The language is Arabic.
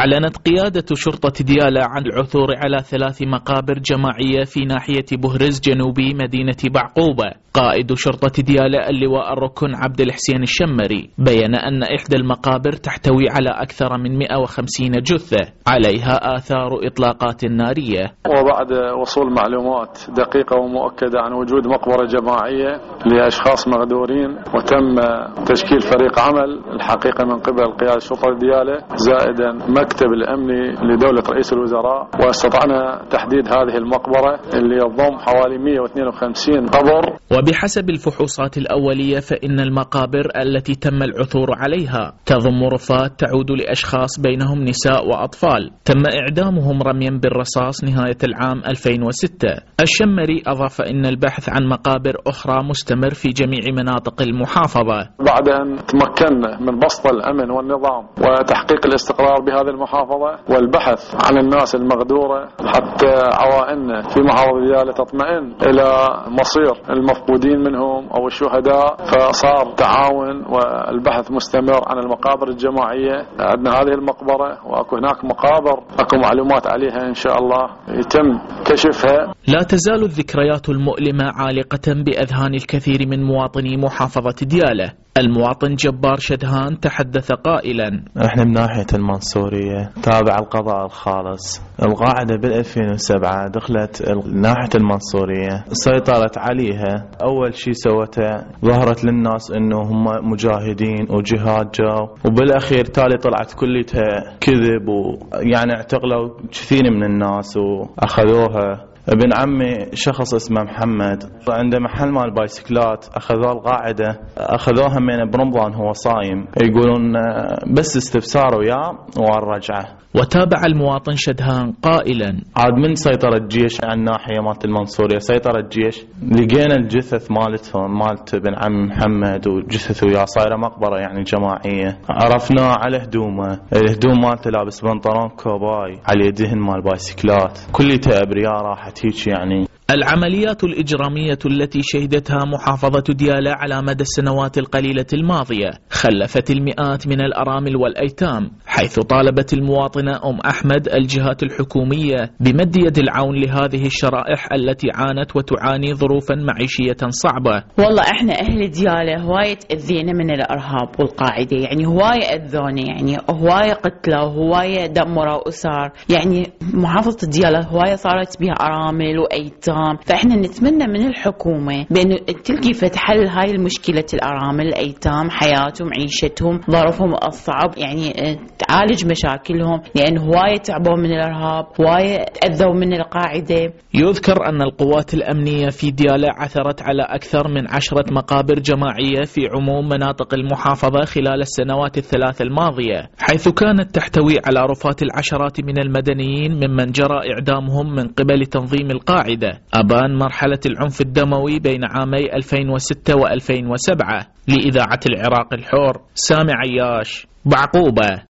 أعلنت قيادة شرطة ديالى عن العثور على 3 مقابر جماعية في ناحية بهرز جنوبي مدينة بعقوبة. قائد شرطة ديالى اللواء الركن عبد الحسين الشمري بيّن أن إحدى المقابر تحتوي على أكثر من 150 جثة عليها آثار إطلاقات نارية. وبعد وصول معلومات دقيقة ومؤكدة عن وجود مقبرة جماعية لأشخاص مغدورين، وتم تشكيل فريق عمل الحقيقة من قبل قيادة شرطة ديالى زائدا مكتب الأمني لدولة رئيس الوزراء، واستطعنا تحديد هذه المقبرة اللي يضم حوالي 152 قبر. وبحسب الفحوصات الأولية فإن المقابر التي تم العثور عليها تضم رفات تعود لأشخاص بينهم نساء وأطفال تم إعدامهم رميا بالرصاص نهاية العام 2006. الشمري أضاف إن البحث عن مقابر أخرى مستمر في جميع مناطق المحافظة. بعد أن تمكنا من بسط الأمن والنظام وتحقيق الاستقرار بهذه المحافظة والبحث عن الناس المغدورة حتى عوائلنا في محافظة ديالى تطمئن إلى مصير المفقودين منهم أو الشهداء، فصار تعاون والبحث مستمر عن المقابر الجماعية. عندنا هذه المقبرة وأكو هناك مقابر أكو معلومات عليها إن شاء الله يتم كشفها. لا تزال الذكريات المؤلمة عالقة بأذهان الكثير من مواطني محافظة ديالى. المواطن جبار شدهان تحدث قائلا: احنا من ناحية المنصورية تابع القضاء الخالص. القاعدة بال2007 دخلت ناحية المنصورية، سيطرت عليها. اول شيء سوته ظهرت للناس انه هم مجاهدين وجهاد جاو، وبالاخير تالي طلعت كلها كذب، ويعني اعتقلوا كثير من الناس واخذوها. ابن عمي شخص اسمه محمد عنده محل مال بايسكلات، اخذوه القاعدة، اخذوها من برمضان هو صايم، يقولون بس استفسار وياه والرجعه. وتابع المواطن شدهان قائلا: عاد من سيطر الجيش عن الناحية مالت المنصورية، سيطر الجيش، لقينا الجثث مالتهم مالت ابن عم محمد وجثث وياه صايرة مقبرة يعني جماعية. عرفناه على هدومه، الهدوم مالته لابس بنطلون كوباي، على يدهن مال بايسكلات، كليته ابرياء راحت هيك يعني. العمليات الإجرامية التي شهدتها محافظة ديالى على مدى السنوات القليلة الماضية خلفت المئات من الأرامل والأيتام، حيث طالبت المواطنة أحمد الجهات الحكومية بمد يد العون لهذه الشرائح التي عانت وتعاني ظروفا معيشية صعبة. والله احنا أهل ديالى هواية أذينا من الإرهاب والقاعدة، يعني هواية أذونا، يعني هواية قتلوا، هواية دمروا أسر، يعني محافظة ديالى هواية صارت بها أرامل وأيتام. فإحنا نتمنى من الحكومة بأن تلقي فتح حل هاي المشكلة الأرامل الأيتام، حياتهم عيشتهم ظروفهم الصعب، يعني تعالج مشاكلهم، لأن هواية تعبوا من الإرهاب، هواية تأذوا من القاعدة. يذكر أن القوات الأمنية في ديالى عثرت على أكثر من 10 مقابر جماعية في عموم مناطق المحافظة خلال السنوات ال3 الماضية، حيث كانت تحتوي على رفات العشرات من المدنيين ممن جرى إعدامهم من قبل تنظيم القاعدة أبان مرحلة العنف الدموي بين عامي 2006 و2007. لإذاعة العراق الحر، سامي عياش، بعقوبة.